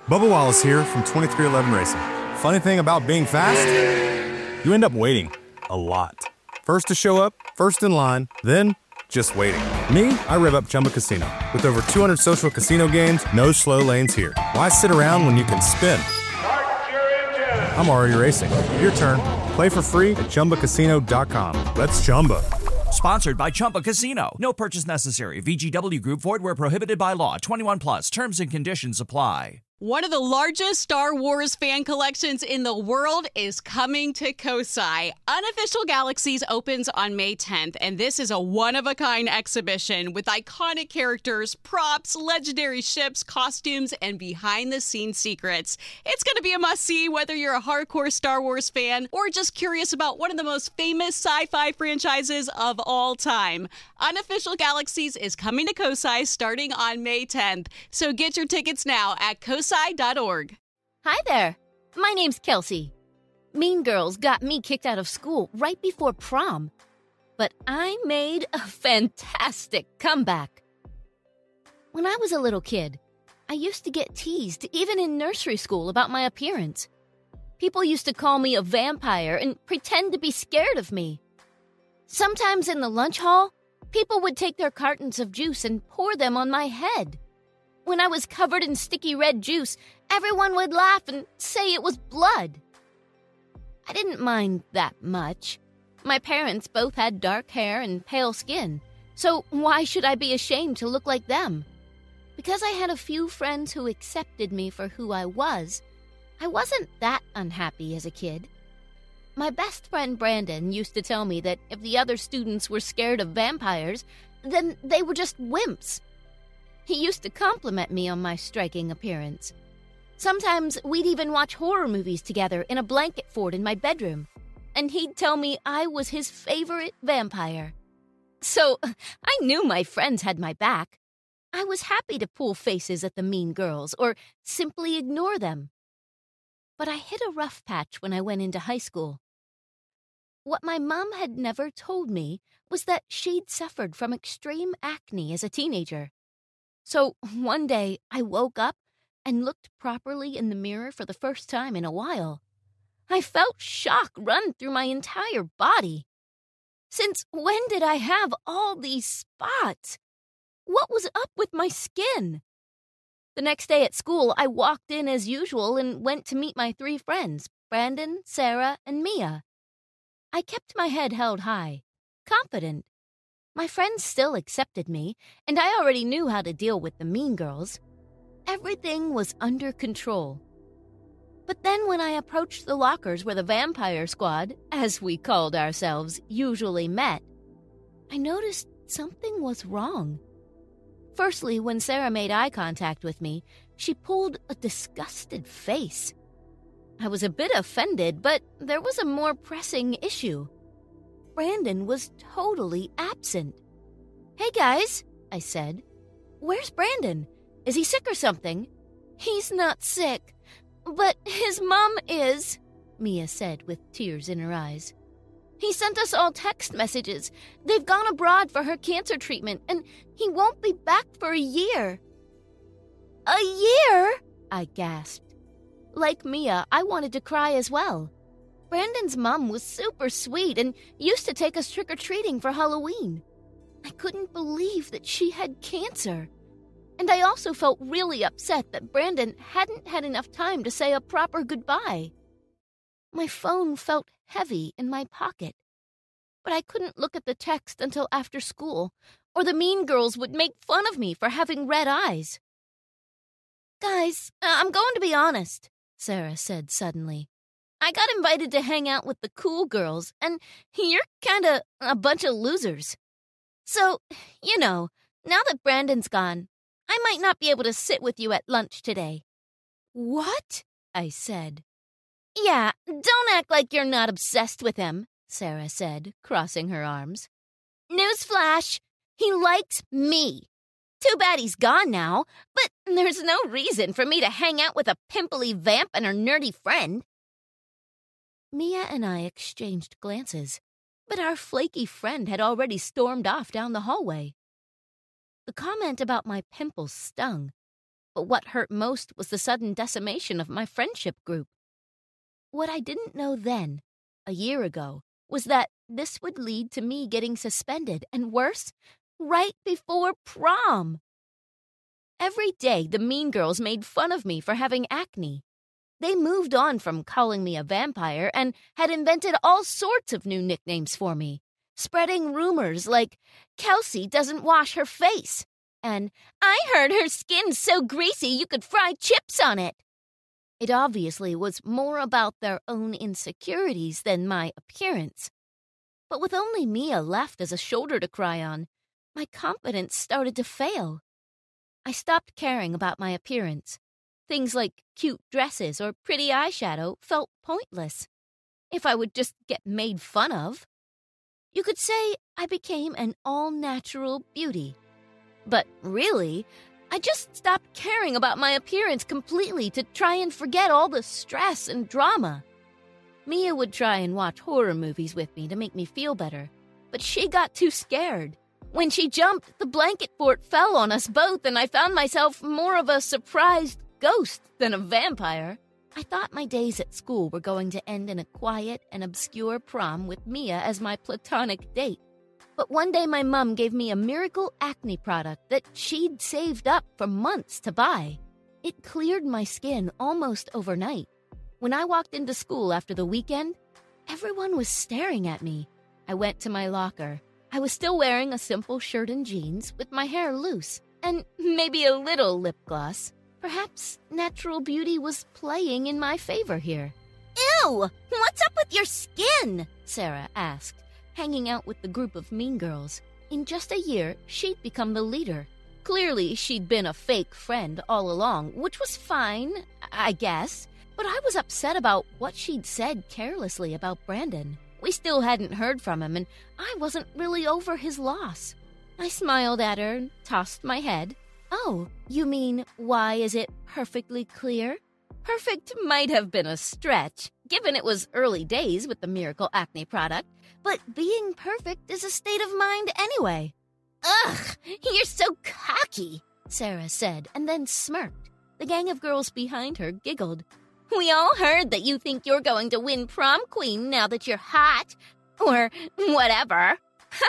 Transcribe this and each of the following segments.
Bubba Wallace here from 2311 Racing. Funny thing about being fast, you end up waiting a lot. First to show up, first in line, then just waiting. Me, I rev up Chumba Casino. With over 200 social casino games, no slow lanes here. Why sit around when you can spin? I'm already racing. Your turn. Play for free at ChumbaCasino.com. Let's Chumba. Sponsored by Chumba Casino. No purchase necessary. VGW Group. Void where prohibited by law. 21 plus. Terms and conditions apply. One of the largest Star Wars fan collections in the world is coming to Kosai. Unofficial Galaxies opens on May 10th, and this is a one-of-a-kind exhibition with iconic characters, props, legendary ships, costumes, and behind-the-scenes secrets. It's going to be a must-see whether you're a hardcore Star Wars fan or just curious about one of the most famous sci-fi franchises of all time. Unofficial Galaxies is coming to Kosai starting on May 10th, so get your tickets now at kosai.org. Hi there. My name's Kelsey. Mean Girls got me kicked out of school right before prom, but I made a fantastic comeback. When I was a little kid, I used to get teased even in nursery school about my appearance. People used to call me a vampire and pretend to be scared of me. Sometimes in the lunch hall, people would take their cartons of juice and pour them on my head. When I was covered in sticky red juice, everyone would laugh and say it was blood. I didn't mind that much. My parents both had dark hair and pale skin, so why should I be ashamed to look like them? Because I had a few friends who accepted me for who I wasn't that unhappy as a kid. My best friend Brandon used to tell me that if the other students were scared of vampires, then they were just wimps. He used to compliment me on my striking appearance. Sometimes we'd even watch horror movies together in a blanket fort in my bedroom, and he'd tell me I was his favorite vampire. So I knew my friends had my back. I was happy to pull faces at the mean girls or simply ignore them. But I hit a rough patch when I went into high school. What my mom had never told me was that she'd suffered from extreme acne as a teenager. So one day I woke up and looked properly in the mirror for the first time in a while. I felt shock run through my entire body. Since when did I have all these spots? What was up with my skin? The next day at school, I walked in as usual and went to meet my three friends, Brandon, Sarah, and Mia. I kept my head held high, confident. My friends still accepted me, and I already knew how to deal with the mean girls. Everything was under control. But then when I approached the lockers where the vampire squad, as we called ourselves, usually met, I noticed something was wrong. Firstly, when Sarah made eye contact with me, she pulled a disgusted face. I was a bit offended, but there was a more pressing issue. Brandon was totally absent. "Hey guys," I said. "Where's Brandon? Is he sick or something?" "He's not sick, but his mom is," Mia said with tears in her eyes. "He sent us all text messages. They've gone abroad for her cancer treatment, and he won't be back for a year." "A year?" I gasped. Like Mia, I wanted to cry as well. Brandon's mom was super sweet and used to take us trick-or-treating for Halloween. I couldn't believe that she had cancer. And I also felt really upset that Brandon hadn't had enough time to say a proper goodbye. My phone felt heavy in my pocket. But I couldn't look at the text until after school, or the mean girls would make fun of me for having red eyes. "Guys, I'm going to be honest," Sarah said suddenly. "I got invited to hang out with the cool girls, and you're kinda a bunch of losers. So, now that Brandon's gone, I might not be able to sit with you at lunch today." "What?" I said. "Yeah, don't act like you're not obsessed with him," Sarah said, crossing her arms. "Newsflash, he likes me. Too bad he's gone now, but there's no reason for me to hang out with a pimply vamp and her nerdy friend." Mia and I exchanged glances, but our flaky friend had already stormed off down the hallway. The comment about my pimples stung, But what hurt most was the sudden decimation of my friendship group. What I didn't know then, a year ago, was that this would lead to me getting suspended, and worse, right before prom. Every day, the mean girls made fun of me for having acne. They moved on from calling me a vampire and had invented all sorts of new nicknames for me, spreading rumors like, Kelsey doesn't wash her face, and I heard her skin's so greasy you could fry chips on it. It obviously was more about their own insecurities than my appearance. But with only Mia left as a shoulder to cry on, my confidence started to fail. I stopped caring about my appearance. Things like cute dresses or pretty eyeshadow felt pointless. If I would just get made fun of. You could say I became an all-natural beauty. But really, I just stopped caring about my appearance completely to try and forget all the stress and drama. Mia would try and watch horror movies with me to make me feel better, but she got too scared. When she jumped, the blanket fort fell on us both, and I found myself more of a surprised ghost than a vampire. I thought my days at school were going to end in a quiet and obscure prom with Mia as my platonic date. But one day my mom gave me a miracle acne product that she'd saved up for months to buy. It cleared my skin almost overnight. When I walked into school after the weekend, everyone was staring at me. I went to my locker. I was still wearing a simple shirt and jeans with my hair loose and maybe a little lip gloss. Perhaps natural beauty was playing in my favor here. Ew! What's up with your skin? Sarah asked, hanging out with the group of mean girls. In just a year, she'd become the leader. Clearly, she'd been a fake friend all along, which was fine, I guess. But I was upset about what she'd said carelessly about Brandon. We still hadn't heard from him, and I wasn't really over his loss. I smiled at her and tossed my head. Oh, you mean, why is it perfectly clear? Perfect might have been a stretch, given it was early days with the miracle acne product, but being perfect is a state of mind anyway. Ugh, you're so cocky, Sarah said, and then smirked. The gang of girls behind her giggled. We all heard that you think you're going to win prom queen now that you're hot. Or whatever.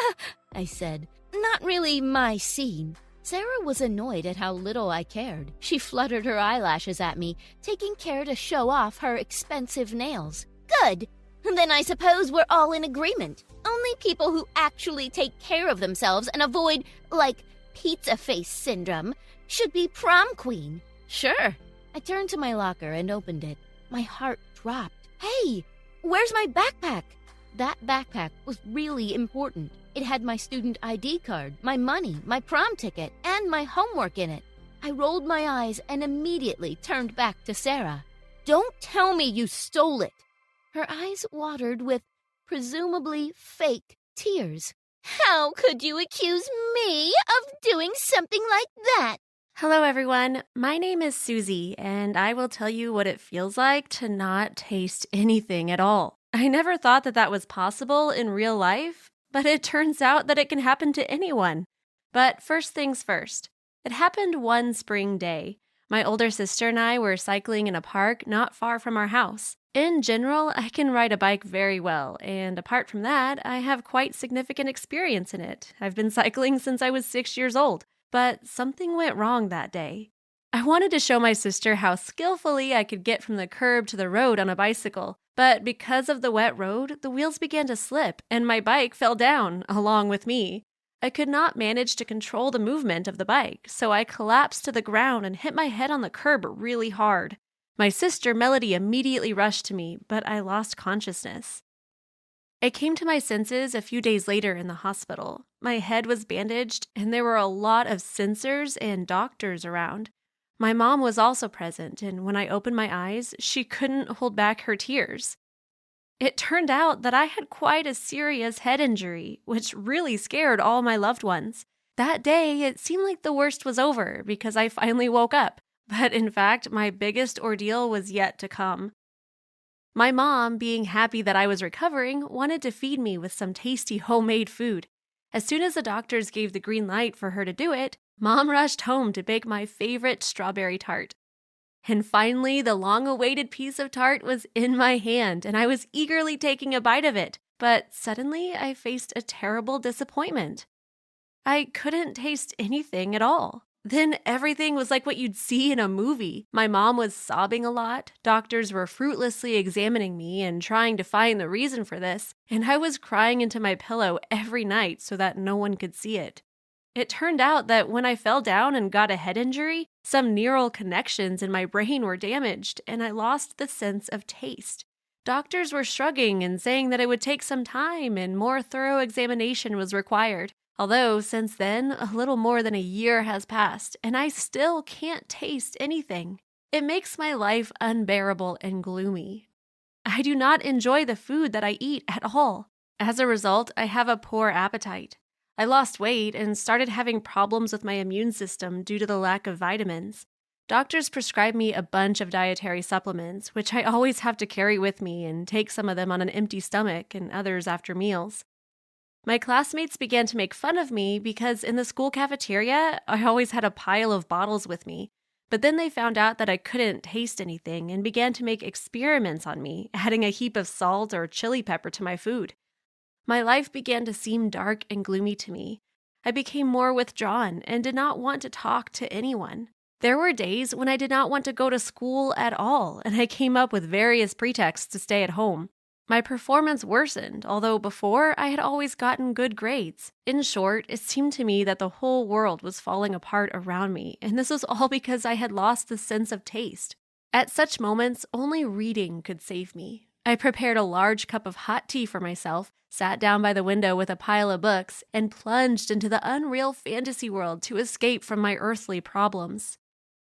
I said. Not really my scene. Sarah was annoyed at how little I cared. She fluttered her eyelashes at me, taking care to show off her expensive nails. Good. Then I suppose we're all in agreement. Only people who actually take care of themselves and avoid, pizza face syndrome should be prom queen. Sure. I turned to my locker and opened it. My heart dropped. Hey, where's my backpack? That backpack was really important. It had my student ID card, my money, my prom ticket, and my homework in it. I rolled my eyes and immediately turned back to Sarah. Don't tell me you stole it. Her eyes watered with presumably fake tears. How could you accuse me of doing something like that? Hello, everyone. My name is Susie, and I will tell you what it feels like to not taste anything at all. I never thought that was possible in real life, but it turns out that it can happen to anyone. But first things first. It happened one spring day. My older sister and I were cycling in a park not far from our house. In general, I can ride a bike very well, and apart from that, I have quite significant experience in it. I've been cycling since I was 6 years old. But something went wrong that day. I wanted to show my sister how skillfully I could get from the curb to the road on a bicycle, but because of the wet road, the wheels began to slip and my bike fell down along with me. I could not manage to control the movement of the bike, so I collapsed to the ground and hit my head on the curb really hard. My sister, Melody, immediately rushed to me, but I lost consciousness. I came to my senses a few days later in the hospital. My head was bandaged, and there were a lot of sensors and doctors around. My mom was also present, and when I opened my eyes, she couldn't hold back her tears. It turned out that I had quite a serious head injury, which really scared all my loved ones. That day, it seemed like the worst was over because I finally woke up, but in fact, my biggest ordeal was yet to come. My mom, being happy that I was recovering, wanted to feed me with some tasty homemade food. As soon as the doctors gave the green light for her to do it, Mom rushed home to bake my favorite strawberry tart. And finally, the long-awaited piece of tart was in my hand, and I was eagerly taking a bite of it. But suddenly, I faced a terrible disappointment. I couldn't taste anything at all. Then everything was like what you'd see in a movie. My mom was sobbing a lot, doctors were fruitlessly examining me and trying to find the reason for this, and I was crying into my pillow every night so that no one could see it. It turned out that when I fell down and got a head injury, some neural connections in my brain were damaged, and I lost the sense of taste. Doctors were shrugging and saying that it would take some time and more thorough examination was required. Although, since then, a little more than a year has passed, and I still can't taste anything. It makes my life unbearable and gloomy. I do not enjoy the food that I eat at all. As a result, I have a poor appetite. I lost weight and started having problems with my immune system due to the lack of vitamins. Doctors prescribed me a bunch of dietary supplements, which I always have to carry with me and take some of them on an empty stomach and others after meals. My classmates began to make fun of me because in the school cafeteria, I always had a pile of bottles with me. But then they found out that I couldn't taste anything and began to make experiments on me, adding a heap of salt or chili pepper to my food. My life began to seem dark and gloomy to me. I became more withdrawn and did not want to talk to anyone. There were days when I did not want to go to school at all, and I came up with various pretexts to stay at home. My performance worsened, although before I had always gotten good grades. In short, it seemed to me that the whole world was falling apart around me, and this was all because I had lost the sense of taste. At such moments, only reading could save me. I prepared a large cup of hot tea for myself, sat down by the window with a pile of books, and plunged into the unreal fantasy world to escape from my earthly problems.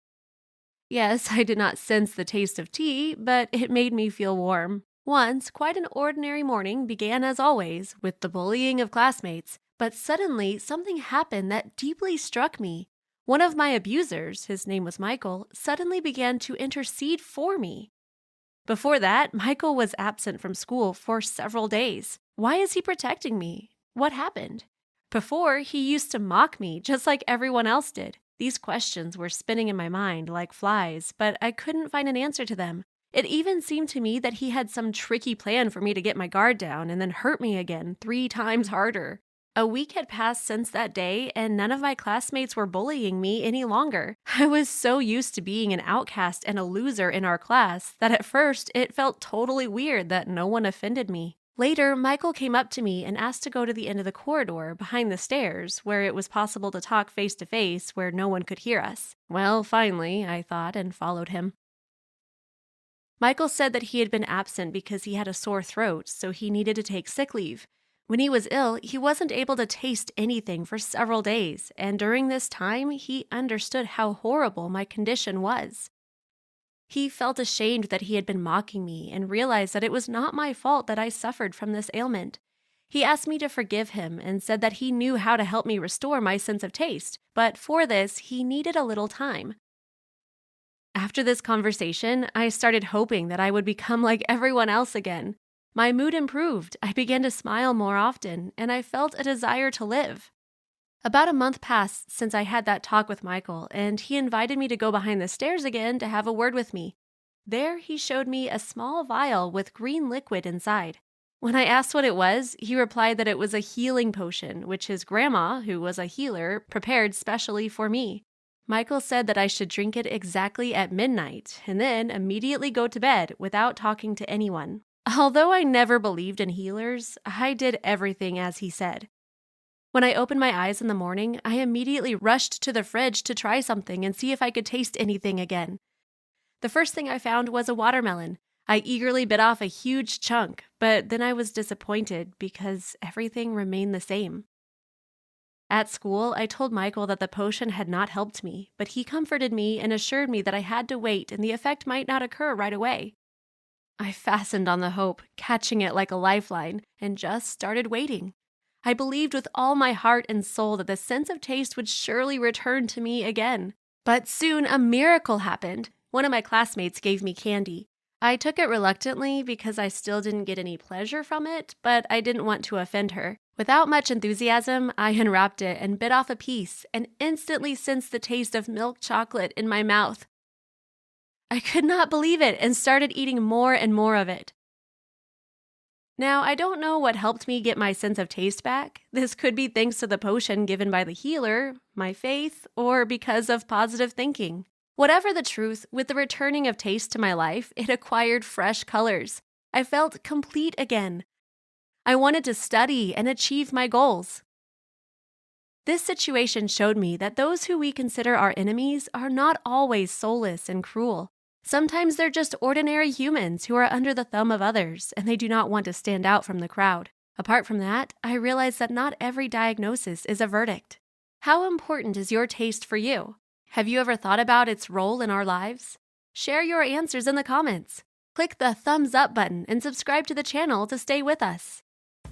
Yes, I did not sense the taste of tea, but it made me feel warm. Once, quite an ordinary morning began as always with the bullying of classmates, but suddenly something happened that deeply struck me. One of my abusers, his name was Michael, suddenly began to intercede for me. Before that, Michael was absent from school for several days. Why is he protecting me? What happened? Before, he used to mock me just like everyone else did. These questions were spinning in my mind like flies, but I couldn't find an answer to them. It even seemed to me that he had some tricky plan for me to get my guard down and then hurt me again 3 times harder. A week had passed since that day, and none of my classmates were bullying me any longer. I was so used to being an outcast and a loser in our class that at first it felt totally weird that no one offended me. Later, Michael came up to me and asked to go to the end of the corridor behind the stairs where it was possible to talk face to face where no one could hear us. Well, finally, I thought, and followed him. Michael said that he had been absent because he had a sore throat, so he needed to take sick leave. When he was ill, he wasn't able to taste anything for several days, and during this time, he understood how horrible my condition was. He felt ashamed that he had been mocking me and realized that it was not my fault that I suffered from this ailment. He asked me to forgive him and said that he knew how to help me restore my sense of taste, but for this, he needed a little time. After this conversation, I started hoping that I would become like everyone else again. My mood improved, I began to smile more often, and I felt a desire to live. About a month passed since I had that talk with Michael, and he invited me to go behind the stairs again to have a word with me. There, he showed me a small vial with green liquid inside. When I asked what it was, he replied that it was a healing potion, which his grandma, who was a healer, prepared specially for me. Michael said that I should drink it exactly at midnight, and then immediately go to bed without talking to anyone. Although I never believed in healers, I did everything as he said. When I opened my eyes in the morning, I immediately rushed to the fridge to try something and see if I could taste anything again. The first thing I found was a watermelon. I eagerly bit off a huge chunk, but then I was disappointed because everything remained the same. At school, I told Michael that the potion had not helped me, but he comforted me and assured me that I had to wait and the effect might not occur right away. I fastened on the hope, catching it like a lifeline, and just started waiting. I believed with all my heart and soul that the sense of taste would surely return to me again. But soon a miracle happened. One of my classmates gave me candy. I took it reluctantly because I still didn't get any pleasure from it, but I didn't want to offend her. Without much enthusiasm, I unwrapped it and bit off a piece and instantly sensed the taste of milk chocolate in my mouth. I could not believe it and started eating more and more of it. Now, I don't know what helped me get my sense of taste back. This could be thanks to the potion given by the healer, my faith, or because of positive thinking. Whatever the truth, with the returning of taste to my life, it acquired fresh colors. I felt complete again. I wanted to study and achieve my goals. This situation showed me that those who we consider our enemies are not always soulless and cruel. Sometimes they're just ordinary humans who are under the thumb of others, and they do not want to stand out from the crowd. Apart from that, I realized that not every diagnosis is a verdict. How important is your taste for you? Have you ever thought about its role in our lives? Share your answers in the comments. Click the thumbs up button and subscribe to the channel to stay with us.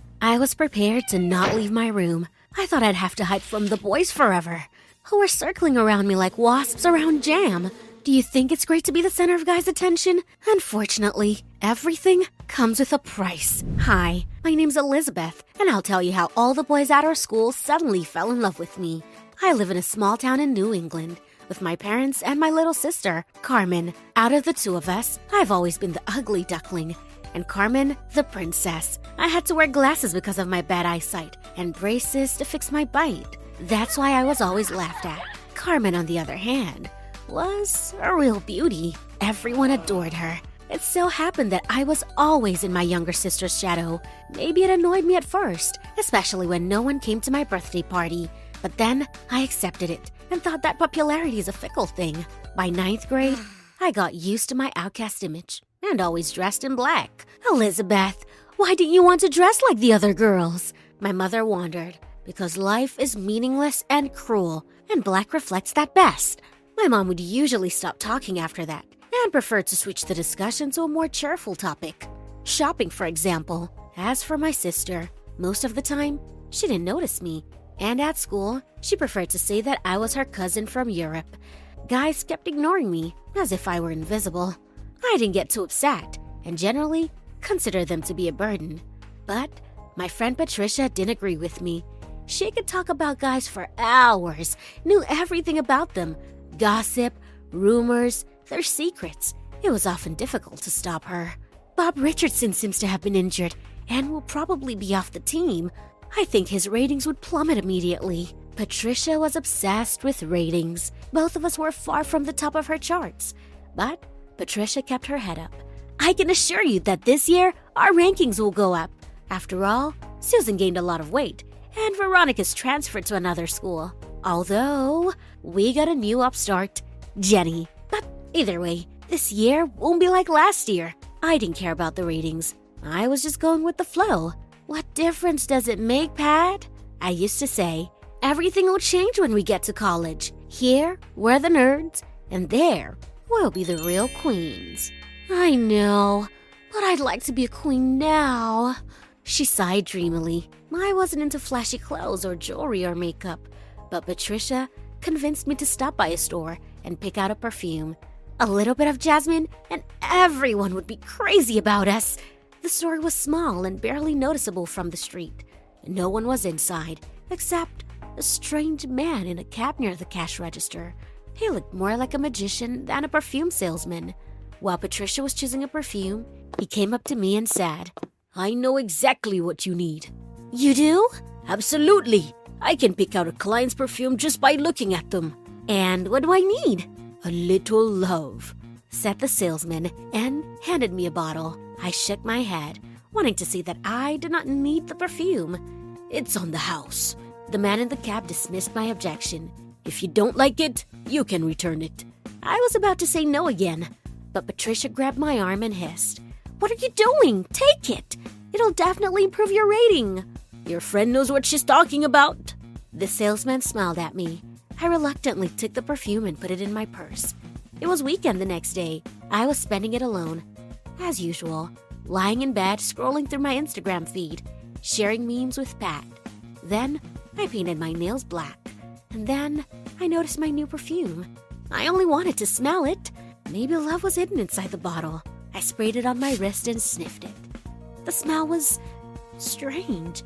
I was prepared to not leave my room. I thought I'd have to hide from the boys forever, who were circling around me like wasps around jam. Do you think it's great to be the center of guys' attention? Unfortunately, everything comes with a price. Hi, my name's Elizabeth, and I'll tell you how all the boys at our school suddenly fell in love with me. I live in a small town in New England with my parents and my little sister, Carmen. Out of the two of us, I've always been the ugly duckling, and Carmen, the princess. I had to wear glasses because of my bad eyesight and braces to fix my bite. That's why I was always laughed at. Carmen, on the other hand, was a real beauty. Everyone adored her. It so happened that I was always in my younger sister's shadow. Maybe it annoyed me at first, especially when no one came to my birthday party. But then I accepted it and thought that popularity is a fickle thing. By 9th grade, I got used to my outcast image and always dressed in black. Elizabeth, why didn't you want to dress like the other girls? My mother wondered, because life is meaningless and cruel, and black reflects that best. My mom would usually stop talking after that and prefer to switch the discussion to a more cheerful topic. Shopping, for example. As for my sister, most of the time, she didn't notice me. And at school, she preferred to say that I was her cousin from Europe. Guys kept ignoring me, as if I were invisible. I didn't get too upset, and generally considered them to be a burden. But my friend Patricia didn't agree with me. She could talk about guys for hours, knew everything about them. Gossip, rumors, their secrets. It was often difficult to stop her. Bob Richardson seems to have been injured and will probably be off the team. I think his ratings would plummet immediately. Patricia was obsessed with ratings. Both of us were far from the top of her charts. But Patricia kept her head up. I can assure you that this year, our rankings will go up. After all, Susan gained a lot of weight, and Veronica's transferred to another school. Although, we got a new upstart, Jenny. But either way, this year won't be like last year. I didn't care about the ratings. I was just going with the flow. What difference does it make, Pat? I used to say, everything will change when we get to college. Here, we're the nerds, and there, we'll be the real queens. I know, but I'd like to be a queen now. She sighed dreamily. I wasn't into flashy clothes or jewelry or makeup, but Patricia convinced me to stop by a store and pick out a perfume. A little bit of jasmine, and everyone would be crazy about us. The store was small and barely noticeable from the street. No one was inside, except a strange man in a cap near the cash register. He looked more like a magician than a perfume salesman. While Patricia was choosing a perfume, he came up to me and said, I know exactly what you need. You do? Absolutely. I can pick out a client's perfume just by looking at them. And what do I need? A little love, said the salesman, and handed me a bottle. I shook my head, wanting to see that I did not need the perfume. It's on the house. The man in the cab dismissed my objection. If you don't like it, you can return it. I was about to say no again, but Patricia grabbed my arm and hissed, What are you doing? Take it. It'll definitely improve your rating. Your friend knows what she's talking about. The salesman smiled at me. I reluctantly took the perfume and put it in my purse. It was weekend the next day. I was spending it alone. As usual, lying in bed, scrolling through my Instagram feed, sharing memes with Pat. Then, I painted my nails black. And then, I noticed my new perfume. I only wanted to smell it. Maybe love was hidden inside the bottle. I sprayed it on my wrist and sniffed it. The smell was strange.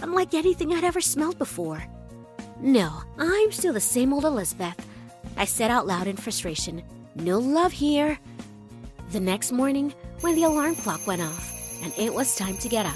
unlike anything I'd ever smelled before. No, I'm still the same old Elizabeth, I said out loud in frustration. No love here. The next morning, when the alarm clock went off and it was time to get up,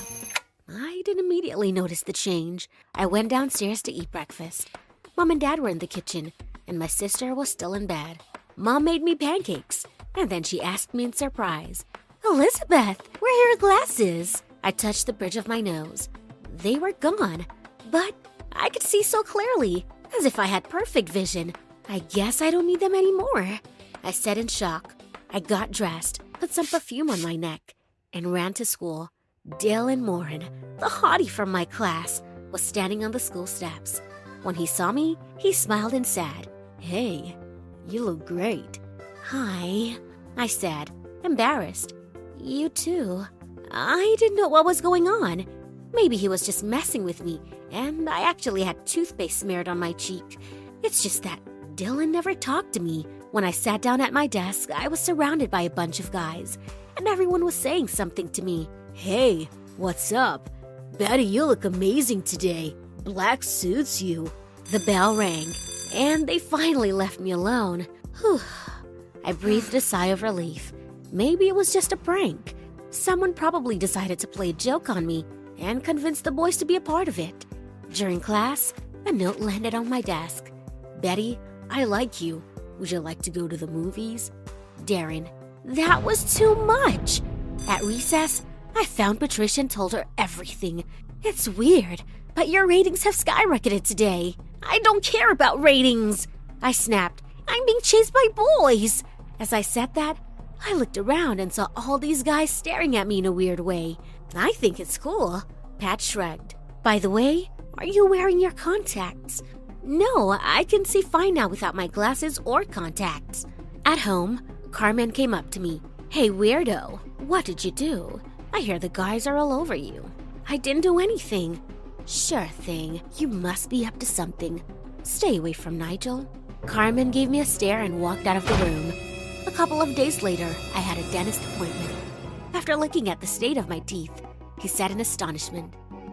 I didn't immediately notice the change. I went downstairs to eat breakfast. Mom and Dad were in the kitchen, and my sister was still in bed. Mom made me pancakes, and then she asked me in surprise, "Elizabeth, where are your glasses?" I touched the bridge of my nose. They were gone, but I could see so clearly, as if I had perfect vision. I guess I don't need them anymore, I said in shock. I got dressed, put some perfume on my neck, and ran to school. Dylan Morin, the hottie from my class, was standing on the school steps. When he saw me, he smiled and said, "Hey, you look great." "Hi," I said, embarrassed. "You too." I didn't know what was going on. Maybe he was just messing with me, and I actually had toothpaste smeared on my cheek. It's just that Dylan never talked to me. When I sat down at my desk, I was surrounded by a bunch of guys, and everyone was saying something to me. "Hey, what's up? Betty, you look amazing today. Black suits you." The bell rang, and they finally left me alone. Whew. I breathed a sigh of relief. Maybe it was just a prank. Someone probably decided to play a joke on me and convinced the boys to be a part of it. During class, a note landed on my desk. "Betty, I like you. Would you like to go to the movies?" Darren. That was too much. At recess, I found Patricia and told her everything. "It's weird, but your ratings have skyrocketed today." "I don't care about ratings," I snapped. "I'm being chased by boys." As I said that, I looked around and saw all these guys staring at me in a weird way. "I think it's cool." Pat shrugged. "By the way, are you wearing your contacts?" "No, I can see fine now without my glasses or contacts." At home, Carmen came up to me. "Hey, weirdo, what did you do? I hear the guys are all over you." "I didn't do anything." "Sure thing. You must be up to something. Stay away from Nigel." Carmen gave me a stare and walked out of the room. A couple of days later, I had a dentist appointment. After looking at the state of my teeth, he said in astonishment,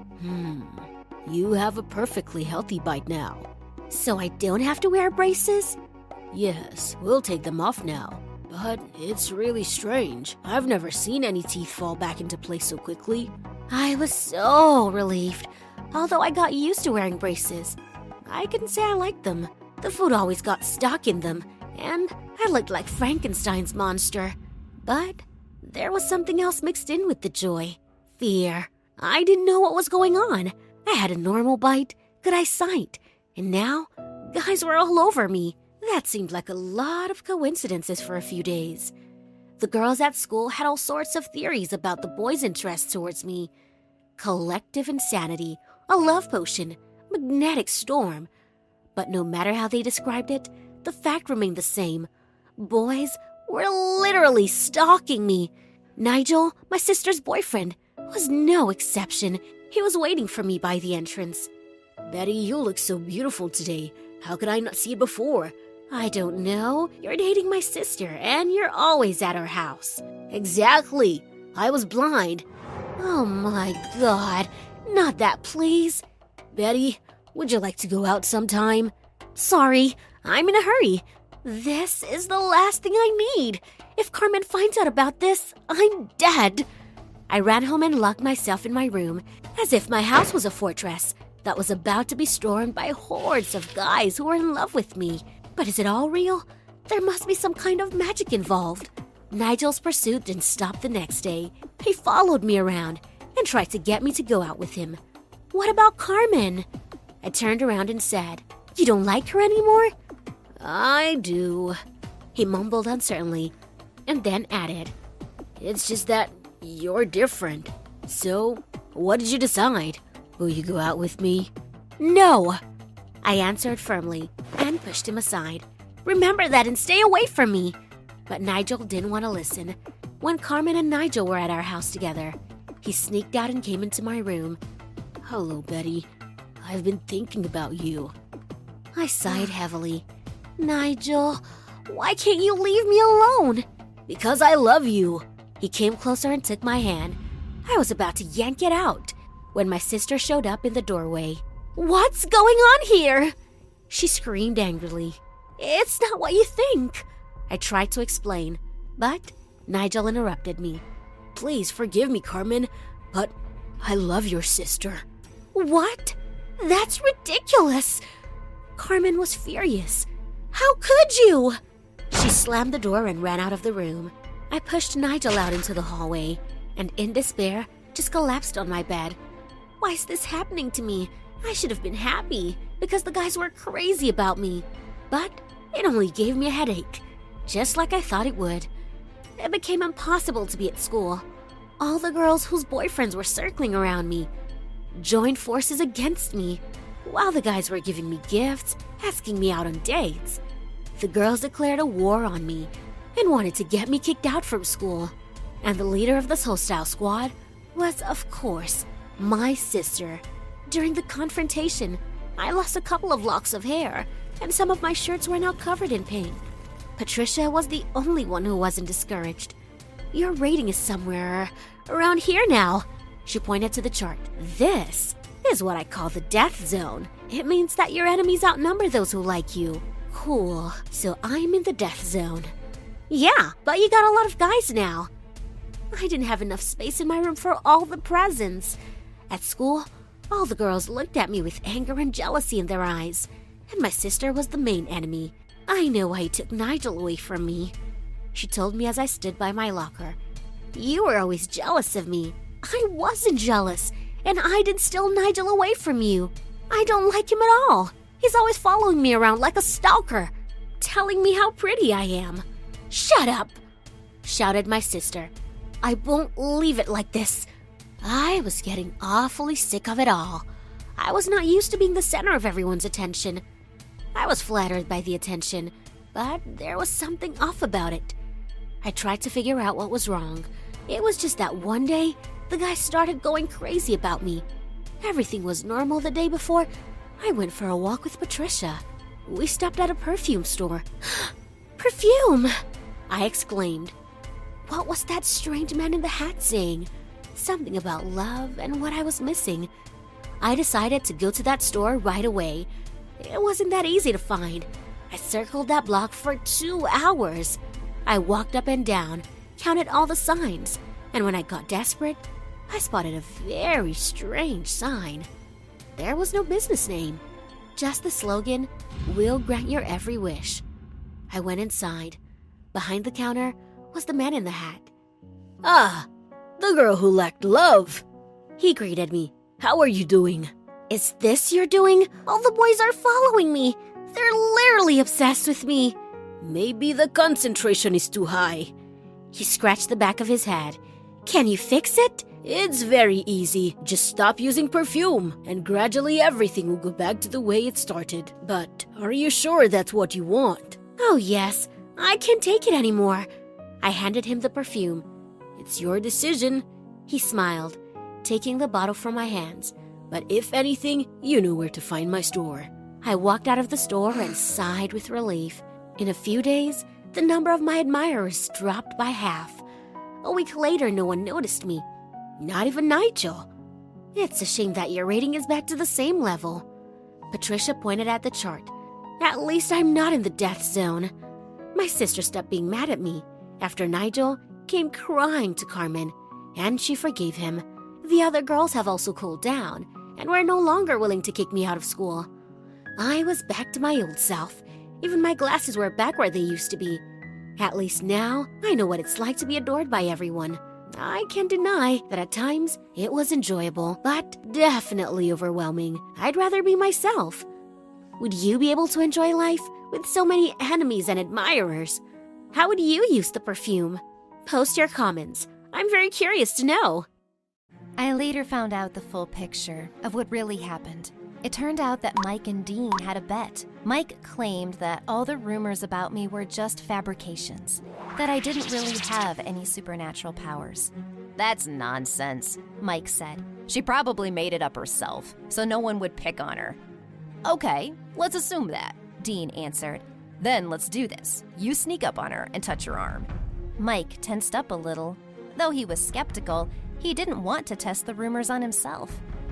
You have a perfectly healthy bite now." "So I don't have to wear braces?" "Yes, we'll take them off now. But it's really strange. I've never seen any teeth fall back into place so quickly." I was so relieved. Although I got used to wearing braces, I couldn't say I liked them. The food always got stuck in them, and I looked like Frankenstein's monster. But there was something else mixed in with the joy. Fear. I didn't know what was going on. I had a normal bite, good eyesight, and now guys were all over me. That seemed like a lot of coincidences for a few days. The girls at school had all sorts of theories about the boys' interest towards me. Collective insanity, a love potion, magnetic storm. But no matter how they described it, the fact remained the same. Boys were literally stalking me. Nigel, my sister's boyfriend, was no exception. He was waiting for me by the entrance. "Betty, you look so beautiful today. How could I not see it before?" "I don't know. You're dating my sister, and you're always at her house." "Exactly. I was blind." "Oh my God. Not that, please." "Betty, would you like to go out sometime?" "Sorry, I'm in a hurry. This is the last thing I need. If Carmen finds out about this, I'm dead." I ran home and locked myself in my room, as if my house was a fortress that was about to be stormed by hordes of guys who were in love with me. But is it all real? There must be some kind of magic involved. Nigel's pursuit didn't stop the next day. He followed me around and tried to get me to go out with him. "What about Carmen?" I turned around and said, "You don't like her anymore?" "I do," he mumbled uncertainly, and then added, "It's just that you're different. So, what did you decide? Will you go out with me?" "No," I answered firmly and pushed him aside. "Remember that and stay away from me." But Nigel didn't want to listen. When Carmen and Nigel were at our house together, he sneaked out and came into my room. "Hello, Betty. I've been thinking about you." I sighed heavily. "Nigel, why can't you leave me alone?" "Because I love you." He came closer and took my hand. I was about to yank it out, when my sister showed up in the doorway. "What's going on here?" she screamed angrily. "It's not what you think." I tried to explain, but Nigel interrupted me. "Please forgive me, Carmen, but I love your sister." "What? That's ridiculous." Carmen was furious. "How could you?" She slammed the door and ran out of the room. I pushed Nigel out into the hallway and, in despair, just collapsed on my bed. Why is this happening to me? I should have been happy because the guys were crazy about me. But it only gave me a headache, just like I thought it would. It became impossible to be at school. All the girls whose boyfriends were circling around me joined forces against me, while the guys were giving me gifts, asking me out on dates. The girls declared a war on me and wanted to get me kicked out from school. And the leader of this hostile squad was, of course, my sister. During the confrontation, I lost a couple of locks of hair, and some of my shirts were now covered in paint. Patricia was the only one who wasn't discouraged. "Your rating is somewhere around here now," she pointed to the chart. "This is what I call the death zone. It means that your enemies outnumber those who like you." "Cool, so I'm in the death zone." "Yeah, but you got a lot of guys now." I didn't have enough space in my room for all the presents. At school, all the girls looked at me with anger and jealousy in their eyes, and my sister was the main enemy. "I know why you took Nigel away from me," she told me as I stood by my locker. "You were always jealous of me." "I wasn't jealous, and I didn't steal Nigel away from you. I don't like him at all. He's always following me around like a stalker, telling me how pretty I am." "Shut up!" shouted my sister. "I won't leave it like this." I was getting awfully sick of it all. I was not used to being the center of everyone's attention. I was flattered by the attention, but there was something off about it. I tried to figure out what was wrong. It was just that one day, the guy started going crazy about me. Everything was normal the day before. I went for a walk with Patricia. We stopped at a perfume store. "Perfume!" I exclaimed. What was that strange man in the hat saying? Something about love and what I was missing. I decided to go to that store right away. It wasn't that easy to find. I circled that block for 2 hours. I walked up and down, counted all the signs, and when I got desperate, I spotted a very strange sign. There was no business name, just the slogan, "We'll grant your every wish." I went inside. Behind the counter was the man in the hat. "Ah, the girl who lacked love," he greeted me. "How are you doing?" "Is this your doing? All the boys are following me. They're literally obsessed with me." "Maybe the concentration is too high." He scratched the back of his head. "Can you fix it?" "It's very easy. Just stop using perfume, and gradually everything will go back to the way it started. But are you sure that's what you want?" "Oh, yes. I can't take it anymore." I handed him the perfume. "It's your decision." He smiled, taking the bottle from my hands. "But if anything, you know where to find my store." I walked out of the store and sighed with relief. In a few days, the number of my admirers dropped by half. A week later, no one noticed me. Not even Nigel. "It's a shame that your rating is back to the same level." Patricia pointed at the chart. "At least I'm not in the death zone." My sister stopped being mad at me after Nigel came crying to Carmen, and she forgave him. The other girls have also cooled down and were no longer willing to kick me out of school. I was back to my old self. Even my glasses were back where they used to be. At least now, I know what it's like to be adored by everyone. I can't deny that at times it was enjoyable, but definitely overwhelming. I'd rather be myself. Would you be able to enjoy life with so many enemies and admirers? How would you use the perfume? Post your comments. I'm very curious to know. I later found out the full picture of what really happened. It turned out that Mike and Dean had a bet. Mike claimed that all the rumors about me were just fabrications, that I didn't really have any supernatural powers. "That's nonsense," Mike said. "She probably made it up herself, so no one would pick on her." "Okay, let's assume that," Dean answered. "Then let's do this. You sneak up on her and touch her arm." Mike tensed up a little. Though he was skeptical, he didn't want to test the rumors on himself.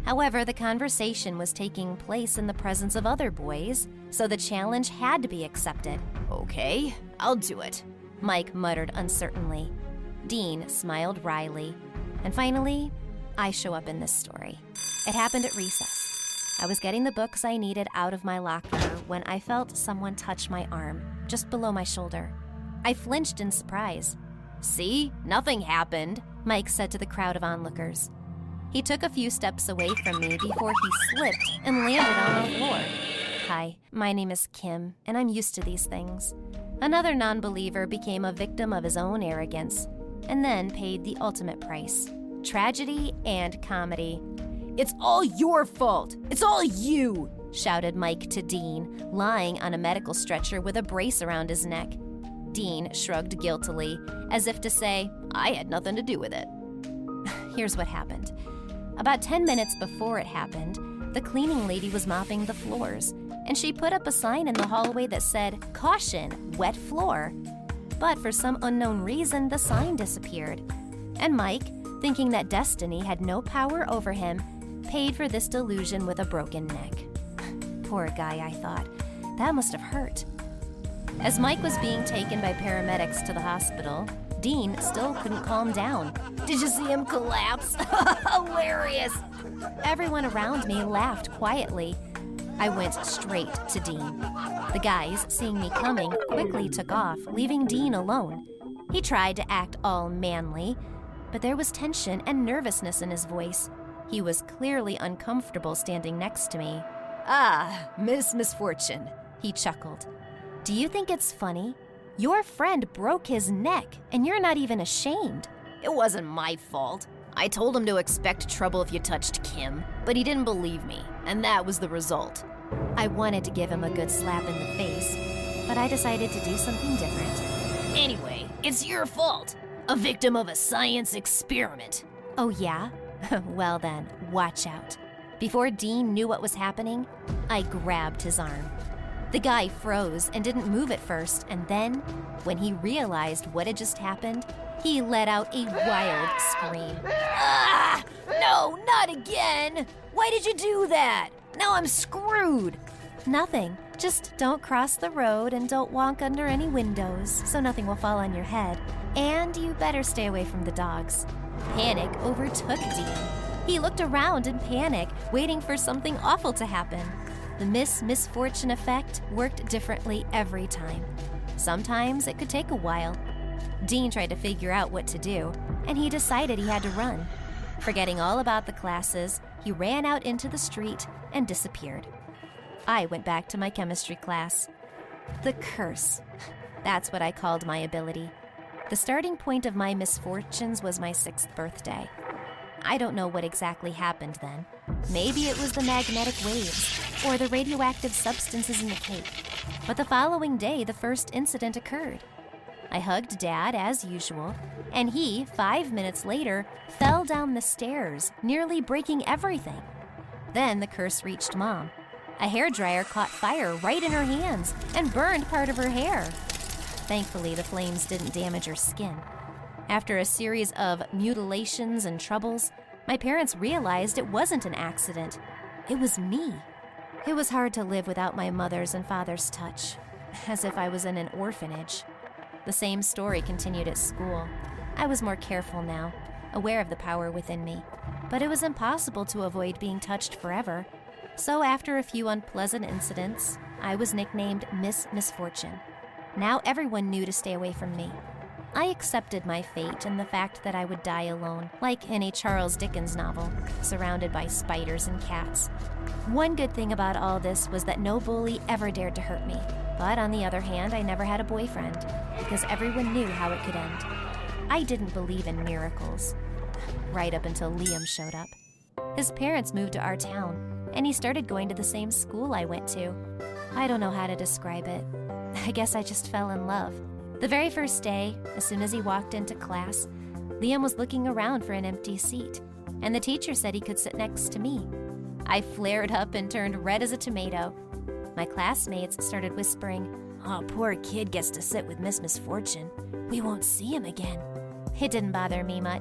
However, the conversation was taking place in the presence of other boys, so the challenge had to be accepted. "Okay, I'll do it," Mike muttered uncertainly. Dean smiled wryly. And finally, I show up in this story. It happened at recess. I was getting the books I needed out of my locker when I felt someone touch my arm, just below my shoulder. I flinched in surprise. "See? Nothing happened," Mike said to the crowd of onlookers. He took a few steps away from me before he slipped and landed on the floor. "Hi, my name is Kim, and I'm used to these things." Another non-believer became a victim of his own arrogance, and then paid the ultimate price: tragedy and comedy. "It's all your fault! It's all you!" shouted Mike to Dean, lying on a medical stretcher with a brace around his neck. Dean shrugged guiltily, as if to say, "I had nothing to do with it." Here's what happened. About 10 minutes before it happened, the cleaning lady was mopping the floors, and she put up a sign in the hallway that said, "Caution, wet floor." But for some unknown reason, the sign disappeared. And Mike, thinking that destiny had no power over him, paid for this delusion with a broken neck. Poor guy, I thought. That must have hurt. As Mike was being taken by paramedics to the hospital, Dean still couldn't calm down. "Did you see him collapse? Hilarious!" Everyone around me laughed quietly. I went straight to Dean. The guys, seeing me coming, quickly took off, leaving Dean alone. He tried to act all manly, but there was tension and nervousness in his voice. He was clearly uncomfortable standing next to me. "Ah, Miss Misfortune," he chuckled. "Do you think it's funny? Your friend broke his neck, and you're not even ashamed." "It wasn't my fault. I told him to expect trouble if you touched Kim, but he didn't believe me, and that was the result." I wanted to give him a good slap in the face, but I decided to do something different. "Anyway, it's your fault. A victim of a science experiment." "Oh, yeah? Well then, watch out." Before Dean knew what was happening, I grabbed his arm. The guy froze and didn't move at first, and then, when he realized what had just happened, he let out a wild scream. "Ah! No, not again! Why did you do that? Now I'm screwed!" "Nothing. Just don't cross the road and don't walk under any windows so nothing will fall on your head. And you better stay away from the dogs." Panic overtook Dean. He looked around in panic, waiting for something awful to happen. The Miss Misfortune effect worked differently every time. Sometimes it could take a while. Dean tried to figure out what to do, and he decided he had to run. Forgetting all about the classes, he ran out into the street and disappeared. I went back to my chemistry class. The curse. That's what I called my ability. The starting point of my misfortunes was my 6th birthday. I don't know what exactly happened then. Maybe it was the magnetic waves or the radioactive substances in the cake. But the following day, the first incident occurred. I hugged Dad as usual, and he, 5 minutes later, fell down the stairs, nearly breaking everything. Then the curse reached Mom. A hairdryer caught fire right in her hands and burned part of her hair. Thankfully, the flames didn't damage her skin. After a series of mutilations and troubles, my parents realized it wasn't an accident. It was me. It was hard to live without my mother's and father's touch, as if I was in an orphanage. The same story continued at school. I was more careful now, aware of the power within me, but it was impossible to avoid being touched forever. So after a few unpleasant incidents, I was nicknamed Miss Misfortune. Now everyone knew to stay away from me. I accepted my fate and the fact that I would die alone, like in a Charles Dickens novel, surrounded by spiders and cats. One good thing about all this was that no bully ever dared to hurt me. But on the other hand, I never had a boyfriend, because everyone knew how it could end. I didn't believe in miracles, right up until Liam showed up. His parents moved to our town, and he started going to the same school I went to. I don't know how to describe it. I guess I just fell in love. The very first day, as soon as he walked into class, Liam was looking around for an empty seat, and the teacher said he could sit next to me. I flared up and turned red as a tomato. My classmates started whispering, "Oh, poor kid gets to sit with Miss Misfortune. We won't see him again." It didn't bother me much.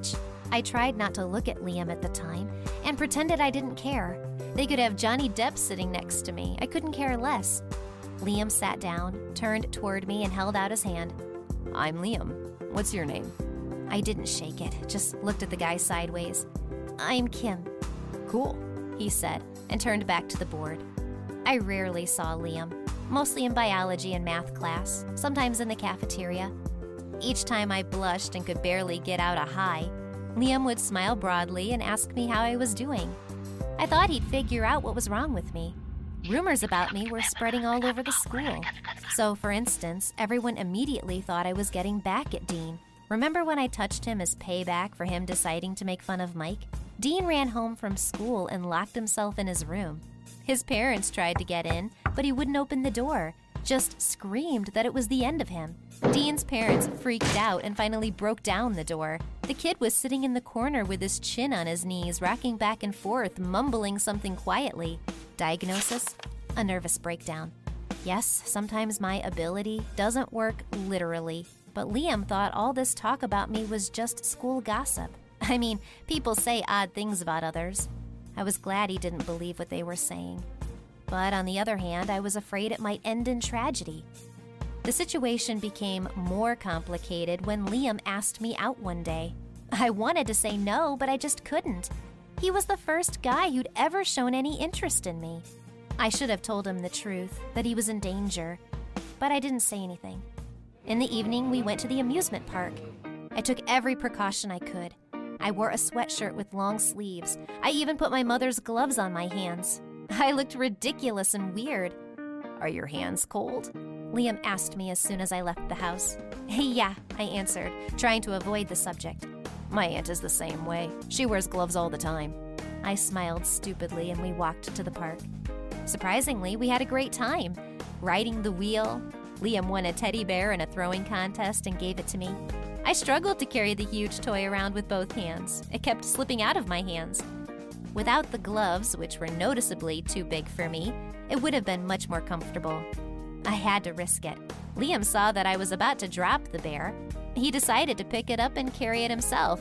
I tried not to look at Liam at the time and pretended I didn't care. They could have Johnny Depp sitting next to me. I couldn't care less. Liam sat down, turned toward me, and held out his hand. I'm Liam. What's your name? I didn't shake it, just looked at the guy sideways. I'm Kim. Cool, he said, and turned back to the board. I rarely saw Liam, mostly in biology and math class, sometimes in the cafeteria. Each time I blushed and could barely get out a hi, Liam would smile broadly and ask me how I was doing. I thought he'd figure out what was wrong with me. Rumors about me were spreading all over the school. So, for instance, everyone immediately thought I was getting back at Dean. Remember when I touched him as payback for him deciding to make fun of Mike? Dean ran home from school and locked himself in his room. His parents tried to get in, but he wouldn't open the door, just screamed that it was the end of him. Dean's parents freaked out and finally broke down the door. The kid was sitting in the corner with his chin on his knees, rocking back and forth, mumbling something quietly. Diagnosis? A nervous breakdown. Yes, sometimes my ability doesn't work literally, but Liam thought all this talk about me was just school gossip. I mean, people say odd things about others. I was glad he didn't believe what they were saying. But on the other hand, I was afraid it might end in tragedy. The situation became more complicated when Liam asked me out one day. I wanted to say no, but I just couldn't. He was the first guy who'd ever shown any interest in me. I should have told him the truth, that he was in danger, but I didn't say anything. In the evening, we went to the amusement park. I took every precaution I could. I wore a sweatshirt with long sleeves. I even put my mother's gloves on my hands. I looked ridiculous and weird. Are your hands cold? Liam asked me as soon as I left the house. Yeah, I answered, trying to avoid the subject. My aunt is the same way. She wears gloves all the time. I smiled stupidly and we walked to the park. Surprisingly, we had a great time. Riding the wheel, Liam won a teddy bear in a throwing contest and gave it to me. I struggled to carry the huge toy around with both hands. It kept slipping out of my hands. Without the gloves, which were noticeably too big for me, it would have been much more comfortable. I had to risk it. Liam saw that I was about to drop the bear. He decided to pick it up and carry it himself.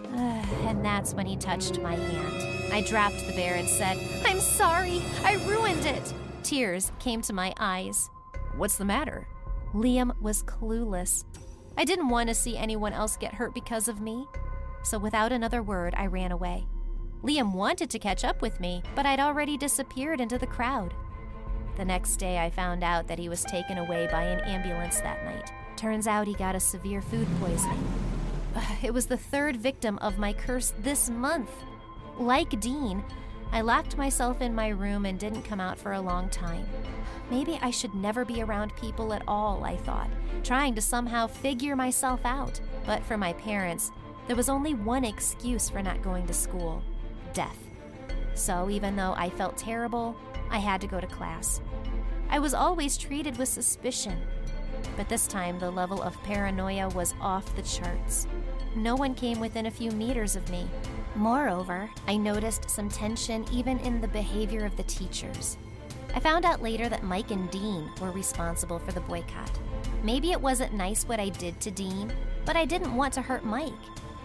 And that's when he touched my hand. I dropped the bear and said, I'm sorry, I ruined it. Tears came to my eyes. What's the matter? Liam was clueless. I didn't want to see anyone else get hurt because of me. So without another word, I ran away. Liam wanted to catch up with me, but I'd already disappeared into the crowd. The next day, I found out that he was taken away by an ambulance that night. Turns out he got a severe food poisoning. It was the third victim of my curse this month. Like Dean, I locked myself in my room and didn't come out for a long time. Maybe I should never be around people at all, I thought, trying to somehow figure myself out. But for my parents, there was only one excuse for not going to school: death. So even though I felt terrible, I had to go to class. I was always treated with suspicion, but this time the level of paranoia was off the charts. No one came within a few meters of me. Moreover, I noticed some tension even in the behavior of the teachers. I found out later that Mike and Dean were responsible for the boycott. Maybe it wasn't nice what I did to Dean, but I didn't want to hurt Mike.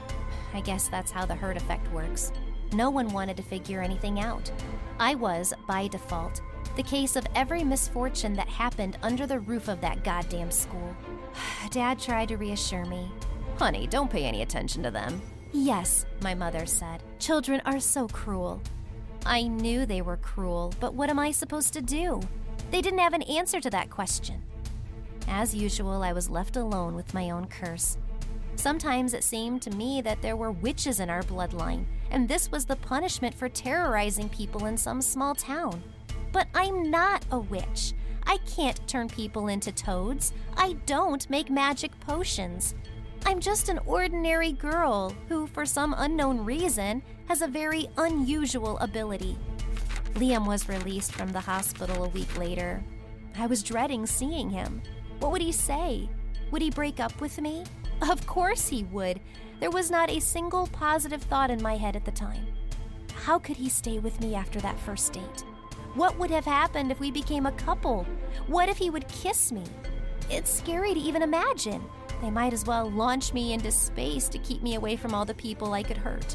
I guess that's how the herd effect works. No one wanted to figure anything out. I was, by default, the case of every misfortune that happened under the roof of that goddamn school. Dad tried to reassure me. Honey, don't pay any attention to them. Yes, my mother said. Children are so cruel. I knew they were cruel, but what am I supposed to do? They didn't have an answer to that question. As usual, I was left alone with my own curse. Sometimes it seemed to me that there were witches in our bloodline, and this was the punishment for terrorizing people in some small town. But I'm not a witch. I can't turn people into toads. I don't make magic potions. I'm just an ordinary girl who, for some unknown reason, has a very unusual ability. Liam was released from the hospital a week later. I was dreading seeing him. What would he say? Would he break up with me? Of course he would. There was not a single positive thought in my head at the time. How could he stay with me after that first date? What would have happened if we became a couple? What if he would kiss me? It's scary to even imagine. They might as well launch me into space to keep me away from all the people I could hurt.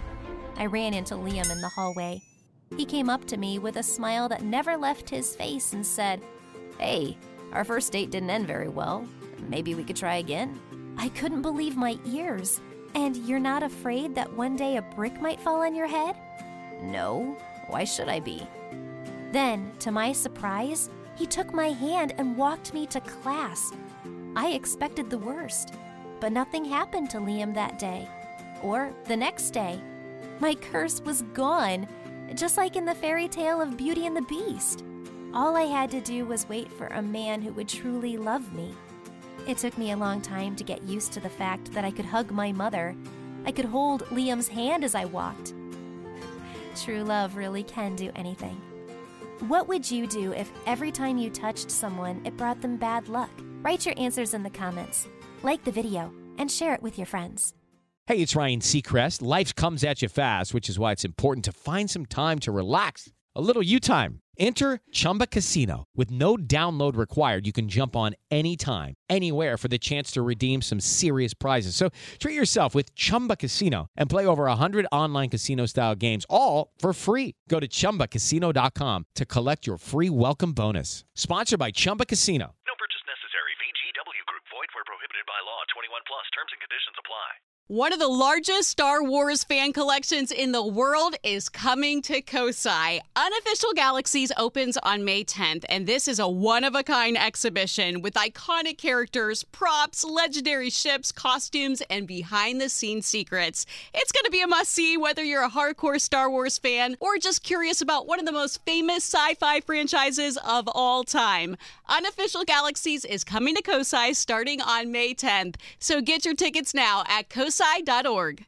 I ran into Liam in the hallway. He came up to me with a smile that never left his face and said, "Hey, our first date didn't end very well. Maybe we could try again?" I couldn't believe my ears. "And you're not afraid that one day a brick might fall on your head?" "No, why should I be?" Then, to my surprise, he took my hand and walked me to class. I expected the worst, but nothing happened to Liam that day, or the next day. My curse was gone, just like in the fairy tale of Beauty and the Beast. All I had to do was wait for a man who would truly love me. It took me a long time to get used to the fact that I could hug my mother. I could hold Liam's hand as I walked. True love really can do anything. What would you do if every time you touched someone, it brought them bad luck? Write your answers in the comments, like the video, and share it with your friends. Hey, it's Ryan Seacrest. Life comes at you fast, which is why it's important to find some time to relax. A little you time. Enter Chumba Casino. With no download required, you can jump on anytime, anywhere for the chance to redeem some serious prizes. So treat yourself with Chumba Casino and play over 100 online casino-style games, all for free. Go to ChumbaCasino.com to collect your free welcome bonus. Sponsored by Chumba Casino. No purchase necessary. VGW Group. Void where prohibited by law. 21 plus. Terms and conditions apply. One of the largest Star Wars fan collections in the world is coming to Kosai. Unofficial Galaxies opens on May 10th, and this is a one-of-a-kind exhibition with iconic characters, props, legendary ships, costumes, and behind-the-scenes secrets. It's going to be a must-see whether you're a hardcore Star Wars fan or just curious about one of the most famous sci-fi franchises of all time. Unofficial Galaxies is coming to Kosai starting on May 10th, so get your tickets now at kosai.org.